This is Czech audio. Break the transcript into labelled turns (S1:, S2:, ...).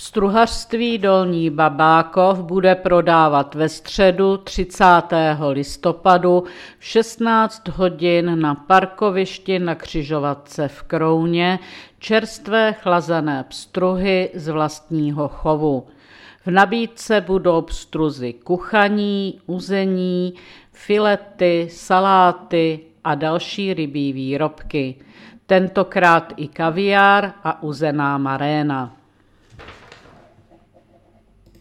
S1: Pstruhařství Dolní Babákov bude prodávat ve středu 30. listopadu v 16 hodin na parkovišti na křižovatce v Krouně čerstvé chlazené pstruhy z vlastního chovu. V nabídce budou pstruzy kuchaní, uzení, filety, saláty a další rybí výrobky. Tentokrát i kaviár a uzená maréna.